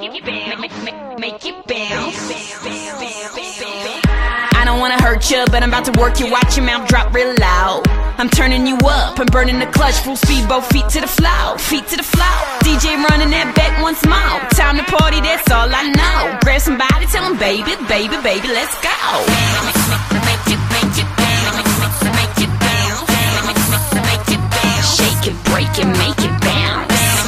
make it bounce. I don't wanna hurt you, but I'm about to work you. Watch your mouth drop real loud. I'm turning you up, I'm burning the clutch. Full speed, both feet to the floor, feet to the floor. DJ running that back once more. Time to party, that's all I know. Grab somebody, tell them baby, baby, baby, let's go. Shake it, break it, make it bounce.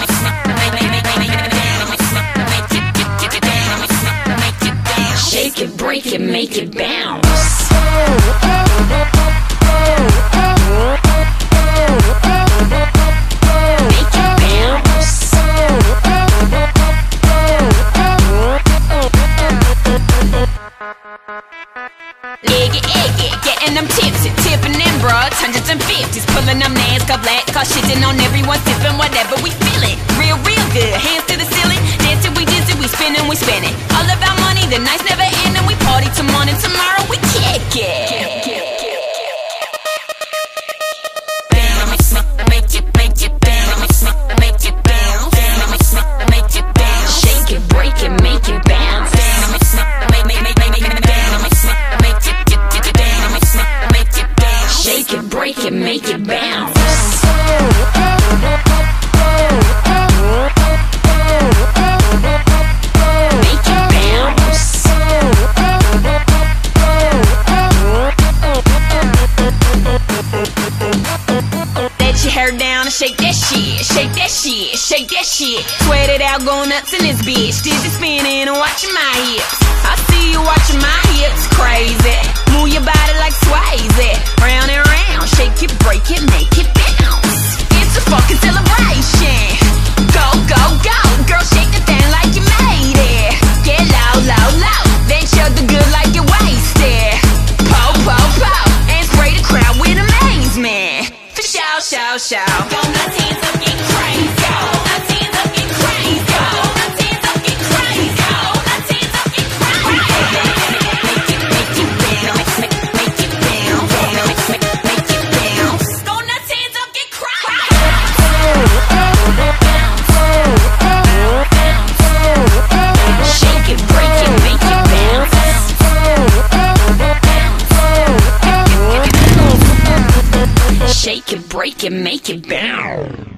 Shake it, break it, make it bounce. Getting them tipsy, tipping them broads, hundreds and fifties, pulling them NASCAR black car, shitting on everyone, sipping whatever we feeling. Real, real good, hands to the ceiling, dancing, we dizzy, we spinning, we spinning. All about money, the nights never end, and we party till morning. Tomorrow we kick it. Shake it, break it, make it bounce. Shake it, break it, make it bounce. Make it bounce. Let your hair down and shake that shit, shake that shit, shake that shit. Sweat it out, go nuts in this bitch. Dizzy spinning and watching my hips. I see you watching my hips, crazy. Move your body like Swayze, round and round. Shake it, break it, make it bounce. It's a fucking celebration. Go, go, go, girl, shake the thing like you made it. Get low, low, low, then chug the good like you're wasted. Po, po, po, and spray the crowd with amazement. For shout, shout, shout. Go nuts, hands up, get crazy. Go nuts, hands up, get crazy. Go nuts, hands up, get crazy. Go nuts, hands up, get crazy. Make it bounce, make it bounce, make it bounce. Go nuts, hands up, get crazy. Shake it, break it, make it bounce. Shake it, break it, make it bounce.